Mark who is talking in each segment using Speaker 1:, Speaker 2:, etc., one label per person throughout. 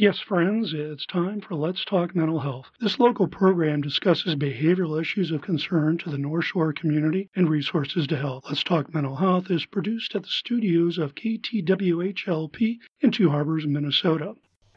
Speaker 1: Yes, friends, it's time for Let's Talk Mental Health. This local program discusses behavioral issues of concern to the North Shore community and resources to help. Let's Talk Mental Health is produced at the studios of KTWHLP in Two Harbors, Minnesota.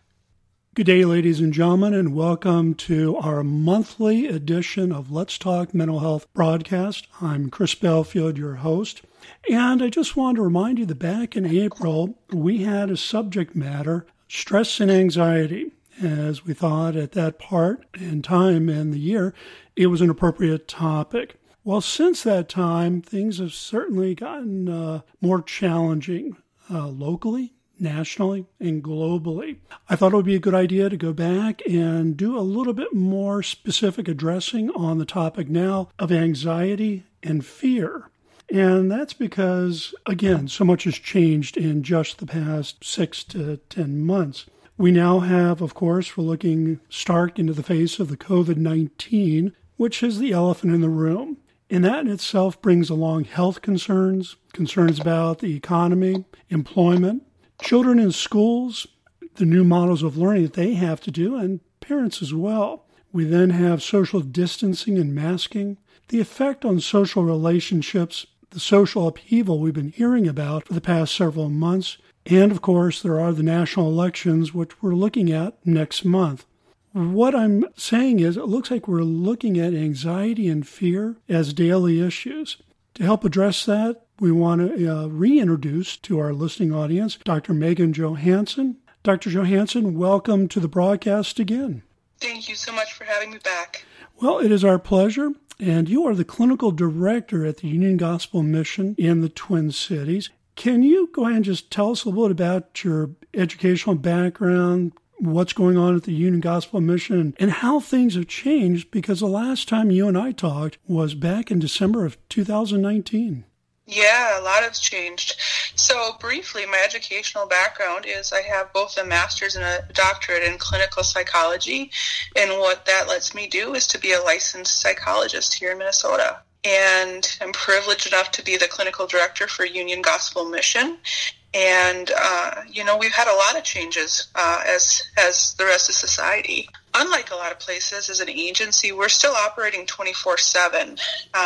Speaker 1: Good day, ladies and gentlemen, and welcome to our monthly edition of Let's Talk Mental Health broadcast. I'm Chris Belfield, your host, and I just want to remind you that back in April, we had a subject matter, stress and anxiety, as we thought at that part and time in the year, it was an appropriate topic. Well, since that time, things have certainly gotten more challenging locally, nationally, and globally. I thought it would be a good idea to go back and do a little bit more specific addressing on the topic now of anxiety and fear. And that's because, again, so much has changed in just the past 6 to 10 months. We now have, of course, we're looking stark into the face of the COVID-19, which is the elephant in the room. And that in itself brings along health concerns about the economy, employment, children in schools, the new models of learning that they have to do, and parents as well. We then have social distancing and masking, the effect on social relationships, the social upheaval we've been hearing about for the past several months, and of course there are the national elections, which we're looking at next month. What I'm saying is it looks like we're looking at anxiety and fear as daily issues. To help address that, we want to reintroduce to our listening audience Dr. Megan Johansson. Dr. Johansson, welcome to the broadcast again.
Speaker 2: Thank you so much for having me back.
Speaker 1: Well, it is our pleasure. And you are the clinical director at the Union Gospel Mission in the Twin Cities. Can you go ahead and just tell us a little bit about your educational background, what's going on at the Union Gospel Mission, and how things have changed? Because the last time you and I talked was back in December of 2019.
Speaker 2: Yeah, a lot has changed. So briefly, my educational background is I have both a master's and a doctorate in clinical psychology. And what that lets me do is to be a licensed psychologist here in Minnesota. And I'm privileged enough to be the clinical director for Union Gospel Mission. And, we've had a lot of changes as the rest of society. Unlike a lot of places, as an agency, we're still operating 24/7.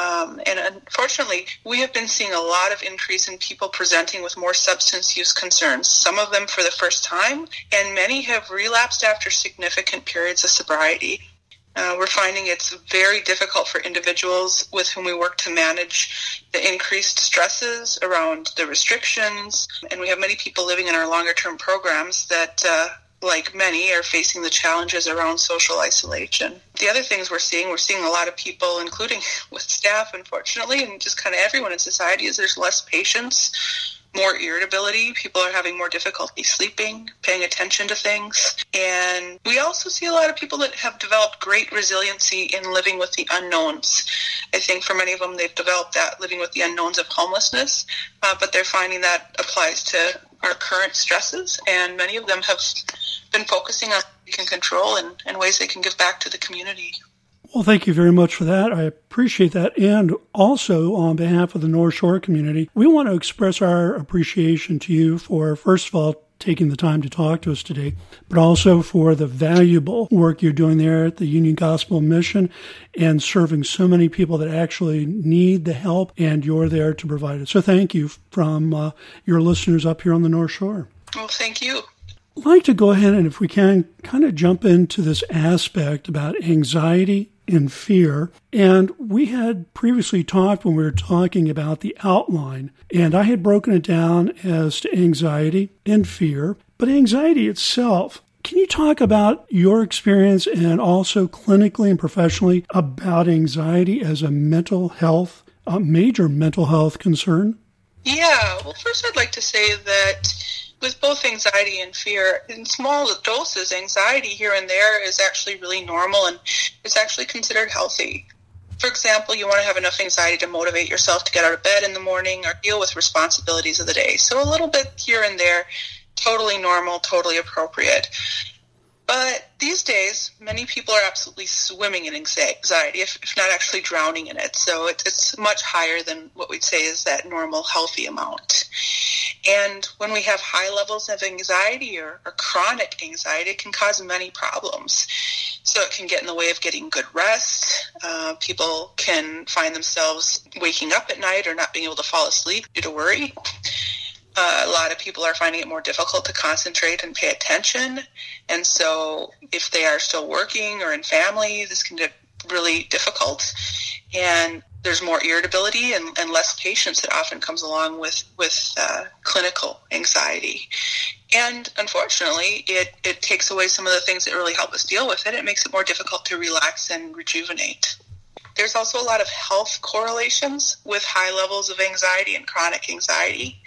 Speaker 2: And unfortunately, we have been seeing a lot of increase in people presenting with more substance use concerns, some of them for the first time, and many have relapsed after significant periods of sobriety. We're finding it's very difficult for individuals with whom we work to manage the increased stresses around the restrictions. And we have many people living in our longer-term programs that, like many, are facing the challenges around social isolation. The other things we're seeing a lot of people, including with staff, unfortunately, and just kind of everyone in society, is there's less patience, more irritability. People are having more difficulty sleeping, paying attention to things. And we also see a lot of people that have developed great resiliency in living with the unknowns. I think for many of them, they've developed that living with the unknowns of homelessness, but they're finding that applies to our current stresses. And many of them have been focusing on what they can control and ways they can give back to the community.
Speaker 1: Well, thank you very much for that. I appreciate that. And also, on behalf of the North Shore community, we want to express our appreciation to you for, first of all, taking the time to talk to us today, but also for the valuable work you're doing there at the Union Gospel Mission and serving so many people that actually need the help, and you're there to provide it. So thank you from your listeners up here on the North Shore.
Speaker 2: Well, thank you.
Speaker 1: I'd like to go ahead and, if we can, kind of jump into this aspect about anxiety and fear. And we had previously talked when we were talking about the outline, and I had broken it down as to anxiety and fear. But anxiety itself, can you talk about your experience and also clinically and professionally about anxiety as a mental health, a major mental health concern?
Speaker 2: Yeah, well, first I'd like to say that with both anxiety and fear, in small doses, anxiety here and there is actually really normal, and it's actually considered healthy. For example, you want to have enough anxiety to motivate yourself to get out of bed in the morning or deal with responsibilities of the day. So a little bit here and there, totally normal, totally appropriate. But these days, many people are absolutely swimming in anxiety, if not actually drowning in it. So it's much higher than what we'd say is that normal, healthy amount. And when we have high levels of anxiety or chronic anxiety, it can cause many problems. So it can get in the way of getting good rest. People can find themselves waking up at night or not being able to fall asleep due to worry. A lot of people are finding it more difficult to concentrate and pay attention. And so if they are still working or in family, this can get really difficult. And there's more irritability and less patience that often comes along with clinical anxiety. And unfortunately, it takes away some of the things that really help us deal with it. It makes it more difficult to relax and rejuvenate. There's also a lot of health correlations with high levels of anxiety and chronic anxiety.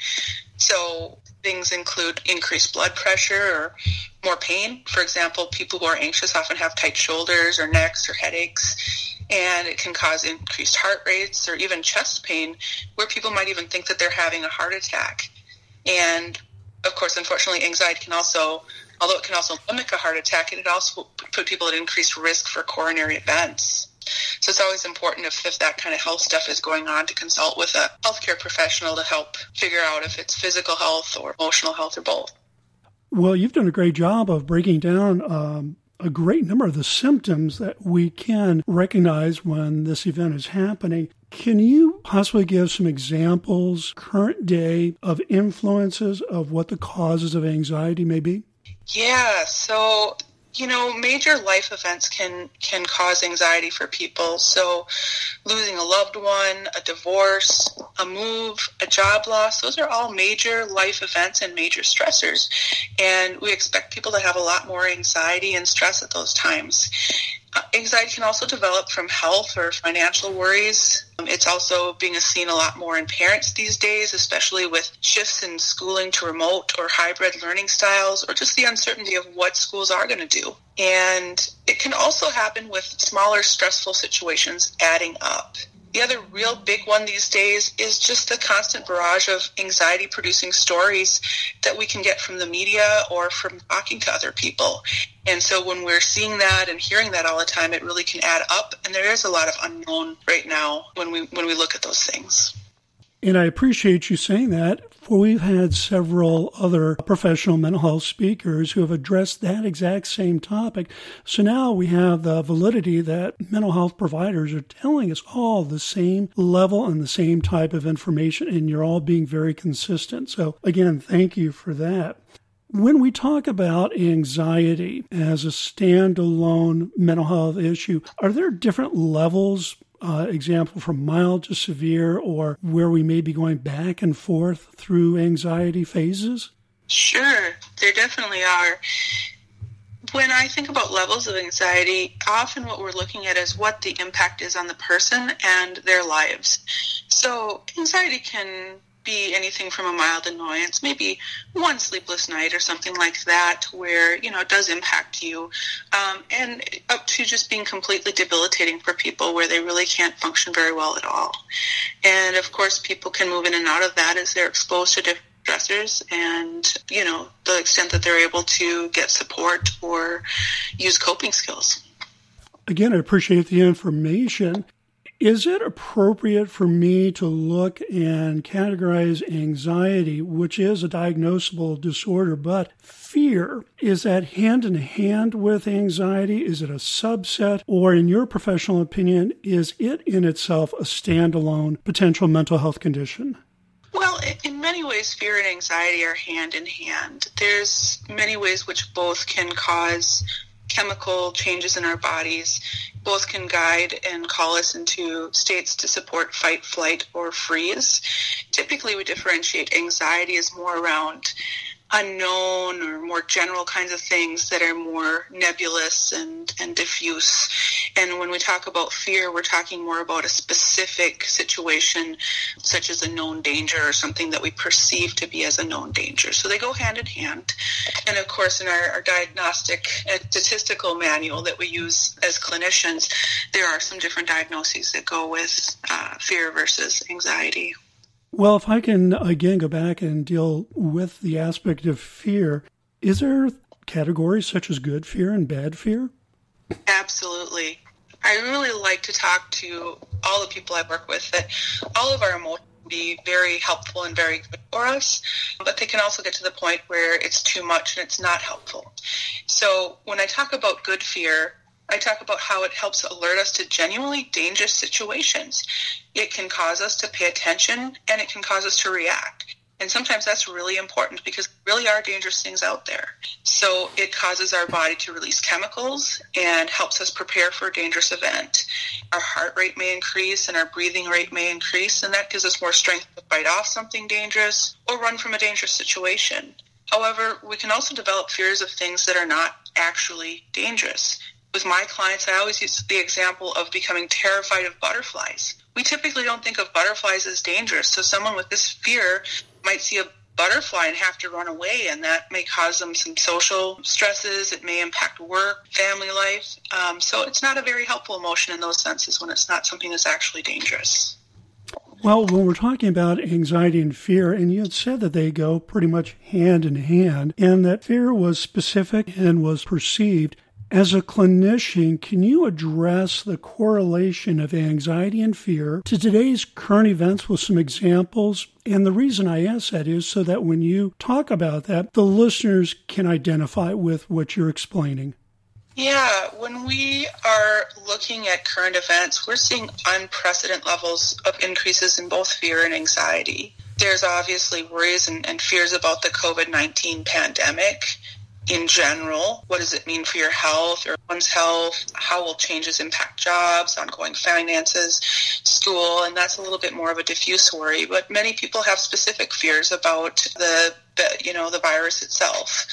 Speaker 2: So things include increased blood pressure or more pain. For example, people who are anxious often have tight shoulders or necks or headaches. And it can cause increased heart rates or even chest pain, where people might even think that they're having a heart attack. And, of course, unfortunately, anxiety can also, although it can also mimic a heart attack, it also put people at increased risk for coronary events. So it's always important if that kind of health stuff is going on to consult with a healthcare professional to help figure out if it's physical health or emotional health or both.
Speaker 1: Well, you've done a great job of breaking down a great number of the symptoms that we can recognize when this event is happening. Can you possibly give some examples, current day, of influences of what the causes of anxiety may be?
Speaker 2: Yeah, so, major life events can cause anxiety for people. So losing a loved one, a divorce, a move, a job loss, those are all major life events and major stressors. And we expect people to have a lot more anxiety and stress at those times. Anxiety can also develop from health or financial worries. It's also being seen a lot more in parents these days, especially with shifts in schooling to remote or hybrid learning styles, or just the uncertainty of what schools are going to do. And it can also happen with smaller stressful situations adding up. The other real big one these days is just the constant barrage of anxiety-producing stories that we can get from the media or from talking to other people. And so when we're seeing that and hearing that all the time, it really can add up. And there is a lot of unknown right now when we look at those things.
Speaker 1: And I appreciate you saying that, for we've had several other professional mental health speakers who have addressed that exact same topic. So now we have the validity that mental health providers are telling us all the same level and the same type of information, and you're all being very consistent. So again, thank you for that. When we talk about anxiety as a standalone mental health issue, are there different levels, example from mild to severe, or where we may be going back and forth through anxiety phases?
Speaker 2: Sure, there definitely are. When I think about levels of anxiety, often what we're looking at is what the impact is on the person and their lives. So anxiety can be anything from a mild annoyance, maybe one sleepless night or something like that, where, it does impact you, and up to just being completely debilitating for people where they really can't function very well at all. And of course, people can move in and out of that as they're exposed to different stressors and, the extent that they're able to get support or use coping skills.
Speaker 1: Again, I appreciate the information. Is it appropriate for me to look and categorize anxiety, which is a diagnosable disorder, but fear, is that hand in hand with anxiety? Is it a subset? Or in your professional opinion, is it in itself a standalone potential mental health condition?
Speaker 2: Well, in many ways, fear and anxiety are hand in hand. There's many ways which both can cause chemical changes in our bodies. Both can guide and call us into states to support fight, flight, or freeze. Typically, we differentiate anxiety as more around unknown or more general kinds of things that are more nebulous and diffuse. And when we talk about fear, we're talking more about a specific situation, such as a known danger or something that we perceive to be as a known danger. So they go hand in hand. And of course, in our diagnostic and statistical manual that we use as clinicians, there are some different diagnoses that go with fear versus anxiety.
Speaker 1: Well, if I can again go back and deal with the aspect of fear, is there categories such as good fear and bad fear?
Speaker 2: Absolutely. I really like to talk to all the people I work with that all of our emotions be very helpful and very good for us, but they can also get to the point where it's too much and it's not helpful. So when I talk about good fear, I talk about how it helps alert us to genuinely dangerous situations. It can cause us to pay attention, and it can cause us to react. And sometimes that's really important because there really are dangerous things out there. So it causes our body to release chemicals and helps us prepare for a dangerous event. Our heart rate may increase and our breathing rate may increase, and that gives us more strength to fight off something dangerous or run from a dangerous situation. However, we can also develop fears of things that are not actually dangerous. With my clients, I always use the example of becoming terrified of butterflies. We typically don't think of butterflies as dangerous, so someone with this fear might see a butterfly and have to run away, and that may cause them some social stresses. It may impact work, family life. So it's not a very helpful emotion in those senses when it's not something that's actually dangerous.
Speaker 1: Well, when we're talking about anxiety and fear, and you had said that they go pretty much hand in hand, and that fear was specific and was perceived. As a clinician, can you address the correlation of anxiety and fear to today's current events with some examples? And the reason I ask that is so that when you talk about that, the listeners can identify with what you're explaining.
Speaker 2: Yeah, when we are looking at current events, we're seeing unprecedented levels of increases in both fear and anxiety. There's obviously worries and fears about the COVID-19 pandemic. In general, what does it mean for your health or one's health? How will changes impact jobs, ongoing finances, school? And that's a little bit more of a diffuse worry. But many people have specific fears about the virus itself.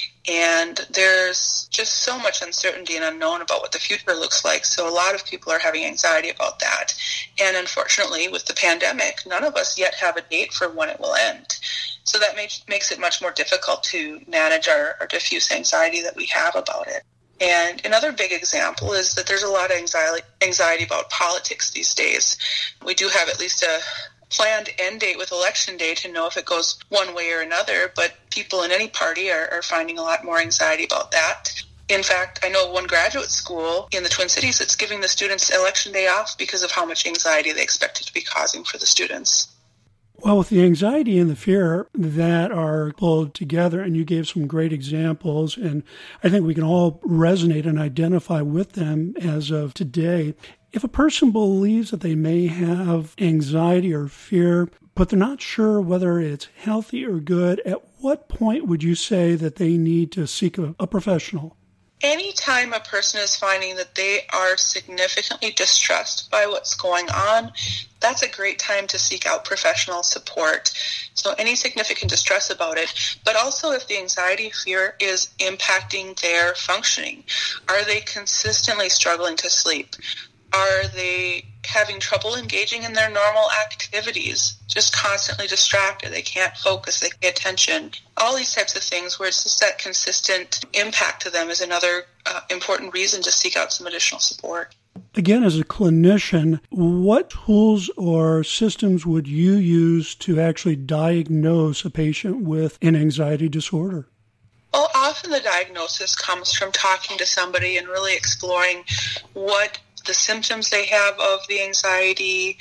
Speaker 2: And there's just so much uncertainty and unknown about what the future looks like. So a lot of people are having anxiety about that. And unfortunately, with the pandemic, none of us yet have a date for when it will end. So that makes it much more difficult to manage our diffuse anxiety that we have about it. And another big example is that there's a lot of anxiety about politics these days. We do have at least a planned end date with election day to know if it goes one way or another, but people in any party are finding a lot more anxiety about that. In fact, I know one graduate school in the Twin Cities that's giving the students election day off because of how much anxiety they expect it to be causing for the students.
Speaker 1: Well, with the anxiety and the fear that are pulled together, and you gave some great examples, and I think we can all resonate and identify with them as of today. If a person believes that they may have anxiety or fear, but they're not sure whether it's healthy or good, at what point would you say that they need to seek a professional?
Speaker 2: Anytime a person is finding that they are significantly distressed by what's going on, that's a great time to seek out professional support. So any significant distress about it, but also if the anxiety, fear is impacting their functioning. Are they consistently struggling to sleep? Are they having trouble engaging in their normal activities? Just constantly distracted. They can't focus. They can't pay attention. All these types of things where it's just that consistent impact to them is another important reason to seek out some additional support.
Speaker 1: Again, as a clinician, what tools or systems would you use to actually diagnose a patient with an anxiety disorder?
Speaker 2: Well, often the diagnosis comes from talking to somebody and really exploring what the symptoms they have of the anxiety,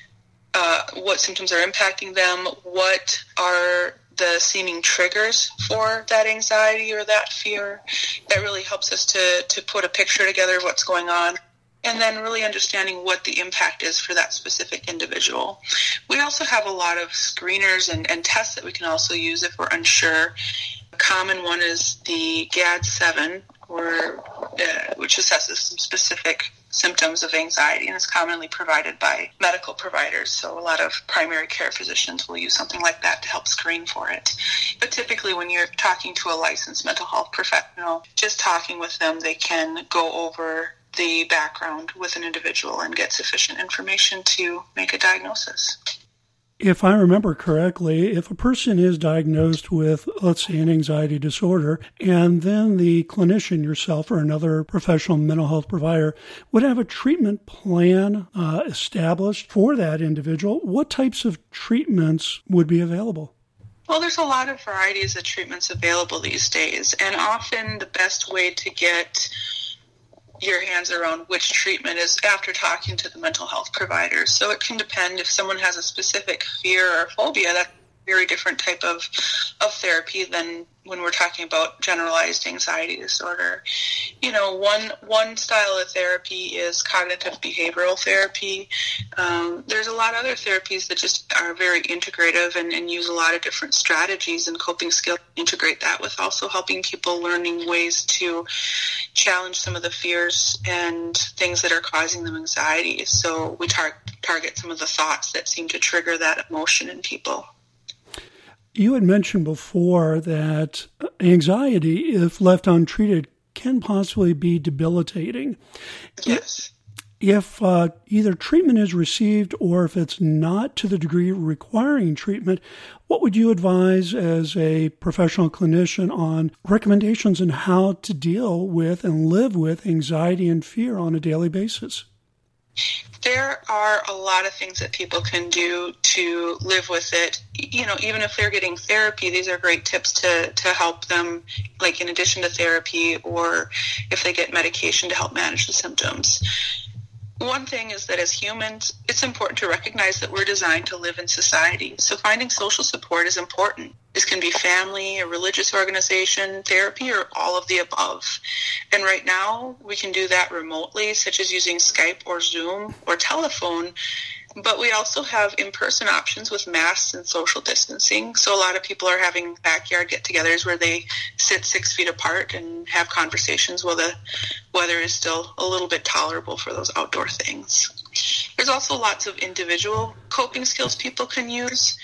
Speaker 2: what symptoms are impacting them, what are the seeming triggers for that anxiety or that fear. That really helps us to put a picture together of what's going on, and then really understanding what the impact is for that specific individual. We also have a lot of screeners and tests that we can also use if we're unsure. A common one is the GAD-7, which assesses some specific symptoms of anxiety, and is commonly provided by medical providers. So a lot of primary care physicians will use something like that to help screen for it. But typically when you're talking to a licensed mental health professional, just talking with them, they can go over the background with an individual and get sufficient information to make a diagnosis.
Speaker 1: If I remember correctly, if a person is diagnosed with, let's say, an anxiety disorder, and then the clinician, yourself or another professional mental health provider, would have a treatment plan established for that individual, what types of treatments would be available?
Speaker 2: Well, there's a lot of varieties of treatments available these days, and often the best way to get your hands around which treatment is after talking to the mental health provider. So it can depend if someone has a specific fear or phobia. That's a very different type of therapy than when we're talking about generalized anxiety disorder. One style of therapy is cognitive behavioral therapy. There's a lot of other therapies that just are very integrative and use a lot of different strategies and coping skills. Integrate that with also helping people learning ways to challenge some of the fears and things that are causing them anxiety. So we target some of the thoughts that seem to trigger that emotion in people.
Speaker 1: You had mentioned before that anxiety, if left untreated, can possibly be debilitating.
Speaker 2: Yes.
Speaker 1: If either treatment is received or if it's not to the degree requiring treatment, what would you advise as a professional clinician on recommendations on how to deal with and live with anxiety and fear on a daily basis?
Speaker 2: There are a lot of things that people can do to live with it. Even if they're getting therapy, these are great tips to help them, like in addition to therapy, or if they get medication to help manage the symptoms. One thing is that as humans, it's important to recognize that we're designed to live in society. So finding social support is important. This can be family, a religious organization, therapy, or all of the above. And right now, we can do that remotely, such as using Skype or Zoom or telephone. But we also have in-person options with masks and social distancing. So a lot of people are having backyard get-togethers where they sit 6 feet apart and have conversations while the weather is still a little bit tolerable for those outdoor things. There's also lots of individual coping skills people can use,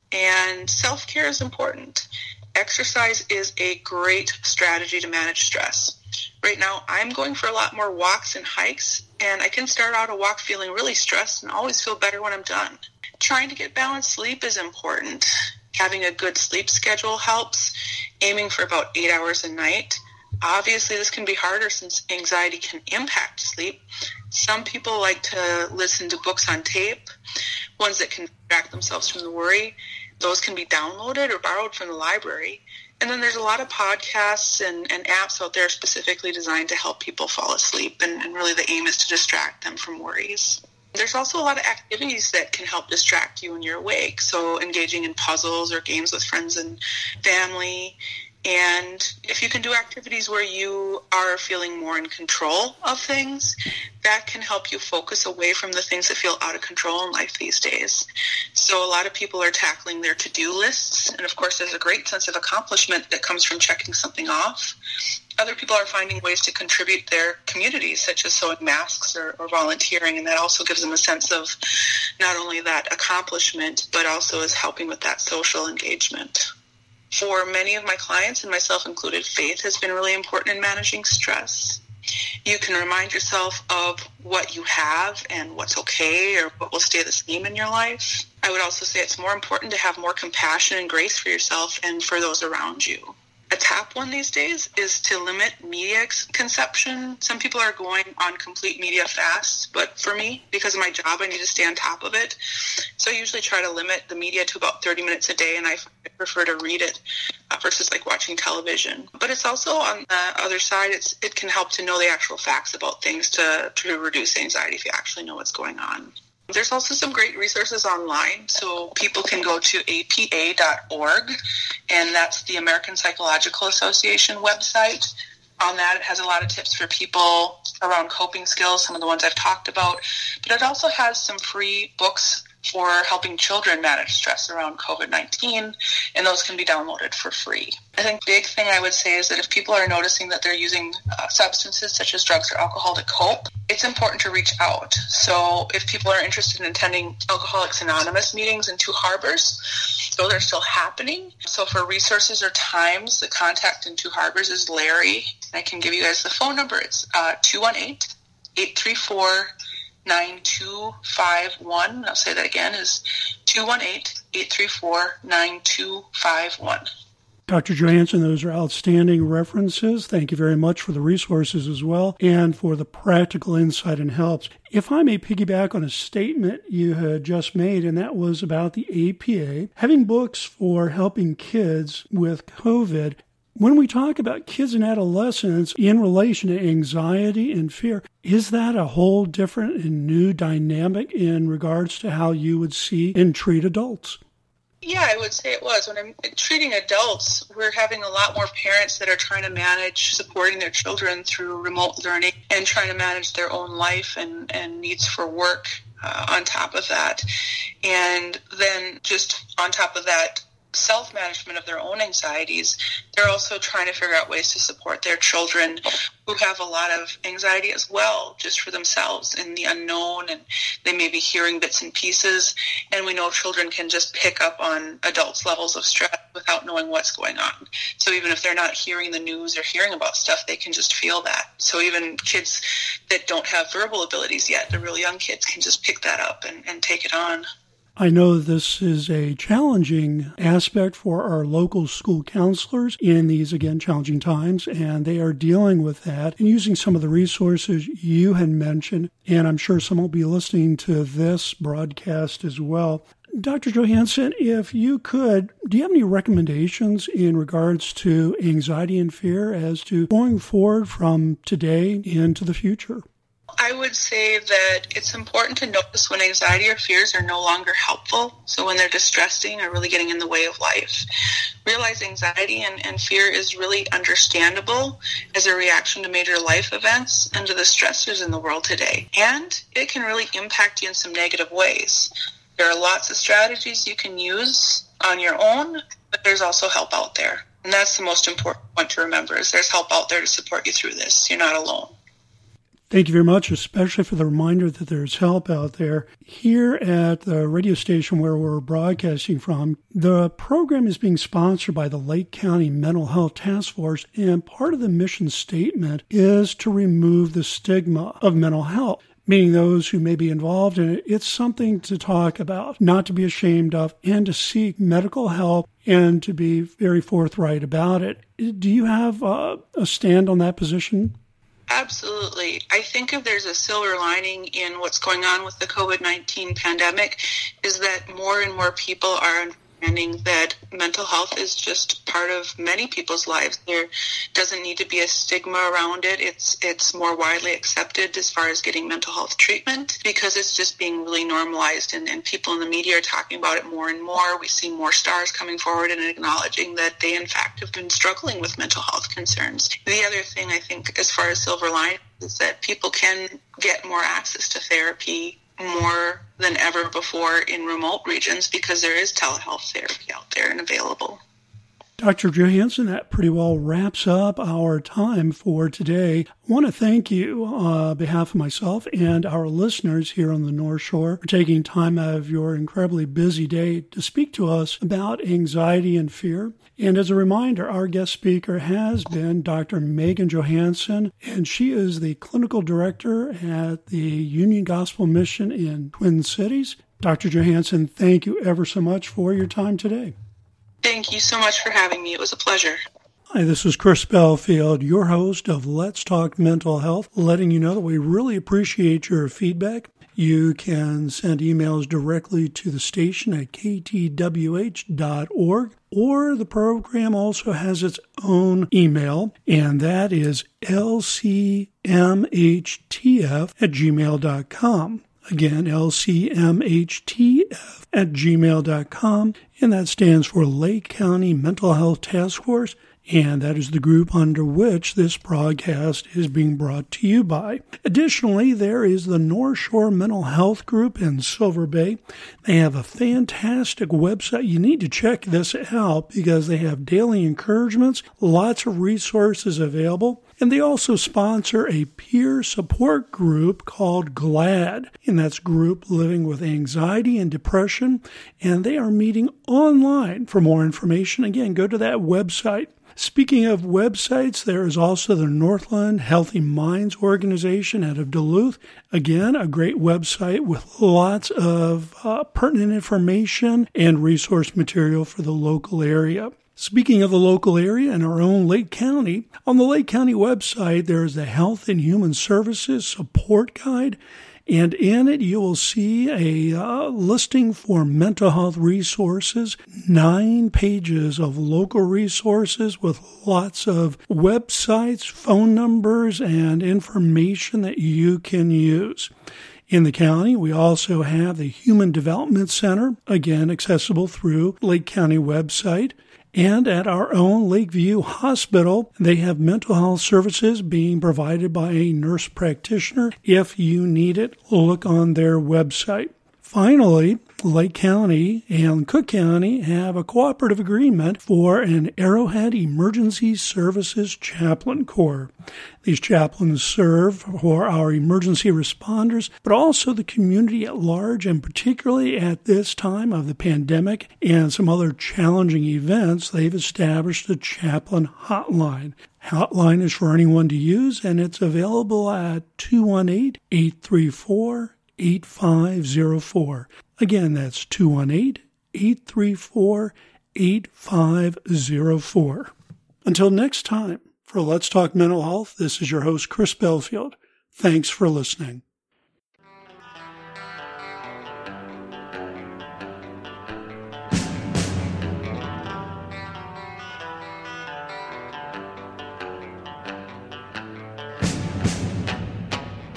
Speaker 2: and self-care is important. Exercise is a great strategy to manage stress. Right now, I'm going for a lot more walks and hikes, and I can start out a walk feeling really stressed and always feel better when I'm done. Trying to get balanced sleep is important. Having a good sleep schedule helps, aiming for about 8 hours a night. Obviously, this can be harder since anxiety can impact sleep. Some people like to listen to books on tape, ones that can distract themselves from the worry. Those can be downloaded or borrowed from the library. And then there's a lot of podcasts and apps out there specifically designed to help people fall asleep, and really the aim is to distract them from worries. There's also a lot of activities that can help distract you when you're awake, so engaging in puzzles or games with friends and family. And if you can do activities where you are feeling more in control of things, that can help you focus away from the things that feel out of control in life these days. So a lot of people are tackling their to-do lists, and of course there's a great sense of accomplishment that comes from checking something off. Other people are finding ways to contribute their communities, such as sewing masks or volunteering, and that also gives them a sense of not only that accomplishment, but also is helping with that social engagement. For many of my clients, and myself included, faith has been really important in managing stress. You can remind yourself of what you have and what's okay or what will stay the same in your life. I would also say it's more important to have more compassion and grace for yourself and for those around you. A top one these days is to limit media consumption. Some people are going on complete media fasts, but for me, because of my job, I need to stay on top of it. So I usually try to limit the media to about 30 minutes a day, and I prefer to read it versus like watching television. But it's also on the other side, it can help to know the actual facts about things to reduce anxiety if you actually know what's going on. There's also some great resources online, so people can go to apa.org, and that's the American Psychological Association website. On that, it has a lot of tips for people around coping skills, some of the ones I've talked about, but it also has some free books for helping children manage stress around COVID-19, and those can be downloaded for free. I think the big thing I would say is that if people are noticing that they're using substances such as drugs or alcohol to cope, it's important to reach out. So if people are interested in attending Alcoholics Anonymous meetings in Two Harbors, so they're still happening. So for resources or times, the contact in Two Harbors is Larry. I can give you guys the phone number. It's 218-834-9251. I'll say that again, is 218-834-9251.
Speaker 1: Dr. Johansson, those are outstanding references. Thank you very much for the resources as well and for the practical insight and helps. If I may piggyback on a statement you had just made, and that was about the APA, having books for helping kids with COVID, When we talk about kids and adolescents in relation to anxiety and fear, is that a whole different and new dynamic in regards to how you would see and treat adults?
Speaker 2: Yeah, I would say it was. When I'm treating adults, we're having a lot more parents that are trying to manage supporting their children through remote learning and trying to manage their own life and needs for work on top of that. And then just on top of that, self-management of their own anxieties, they're also trying to figure out ways to support their children who have a lot of anxiety as well, just for themselves in the unknown, and they may be hearing bits and pieces. And we know children can just pick up on adults' levels of stress without knowing what's going on. So even if they're not hearing the news or hearing about stuff, they can just feel that. So even kids that don't have verbal abilities yet, the really young kids, can just pick that up and take it on.
Speaker 1: I know this is a challenging aspect for our local school counselors in these, again, challenging times, and they are dealing with that and using some of the resources you had mentioned, and I'm sure some will be listening to this broadcast as well. Dr. Johansson, if you could, do you have any recommendations in regards to anxiety and fear as to going forward from today into the future?
Speaker 2: I would say that it's important to notice when anxiety or fears are no longer helpful, so when they're distressing or really getting in the way of life. Realize anxiety and fear is really understandable as a reaction to major life events and to the stressors in the world today. And it can really impact you in some negative ways. There are lots of strategies you can use on your own, but there's also help out there. And that's the most important point to remember, is there's help out there to support you through this. You're not alone.
Speaker 1: Thank you very much, especially for the reminder that there's help out there. Here at the radio station where we're broadcasting from, the program is being sponsored by the Lake County Mental Health Task Force, and part of the mission statement is to remove the stigma of mental health, meaning those who may be involved in it. It's something to talk about, not to be ashamed of, and to seek medical help and to be very forthright about it. Do you have a stand on that position?
Speaker 2: Absolutely. I think if there's a silver lining in what's going on with the COVID-19 pandemic, is that more and more people are understanding that mental health is just part of many people's lives. There doesn't need to be a stigma around it. It's more widely accepted as far as getting mental health treatment, because it's just being really normalized, and people in the media are talking about it more and more. We see more stars coming forward and acknowledging that they in fact have been struggling with mental health concerns. The other thing I think as far as silver lining is that people can get more access to therapy more than ever before in remote regions, because there is telehealth therapy out there and available.
Speaker 1: Dr. Johansson, that pretty well wraps up our time for today. I want to thank you on behalf of myself and our listeners here on the North Shore for taking time out of your incredibly busy day to speak to us about anxiety and fear. And as a reminder, our guest speaker has been Dr. Megan Johansson, and she is the clinical director at the Union Gospel Mission in Twin Cities. Dr. Johansson, thank you ever so much for your time today.
Speaker 2: Thank you so much for having me. It was a pleasure.
Speaker 1: Hi, this is Chris Belfield, your host of Let's Talk Mental Health, letting you know that we really appreciate your feedback. You can send emails directly to the station at ktwh.org, or the program also has its own email, and that is lcmhtf@gmail.com. Again, lcmhtf@gmail.com, and that stands for Lake County Mental Health Task Force, and that is the group under which this broadcast is being brought to you by. Additionally, there is the North Shore Mental Health Group in Silver Bay. They have a fantastic website. You need to check this out because they have daily encouragements, lots of resources available. And they also sponsor a peer support group called GLAD, and that's Group Living with Anxiety and Depression, and they are meeting online. For more information, again, go to that website. Speaking of websites, there is also the Northland Healthy Minds organization out of Duluth. Again, a great website with lots of pertinent information and resource material for the local area. Speaking of the local area in our own Lake County, on the Lake County website, there is the Health and Human Services Support Guide, And in it, you will see a listing for mental health resources, 9 pages of local resources with lots of websites, phone numbers, and information that you can use. In the county, we also have the Human Development Center, again accessible through Lake County website. And at our own Lakeview Hospital, they have mental health services being provided by a nurse practitioner. If you need it, look on their website. Finally, Lake County and Cook County have a cooperative agreement for an Arrowhead Emergency Services Chaplain Corps. These chaplains serve for our emergency responders, but also the community at large, and particularly at this time of the pandemic and some other challenging events, they've established a chaplain hotline. Hotline is for anyone to use, and it's available at 218-834-8504. Again, that's 218-834-8504. Until next time, for Let's Talk Mental Health, this is your host, Chris Belfield. Thanks for listening.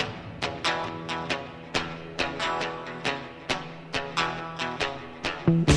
Speaker 3: Thank you.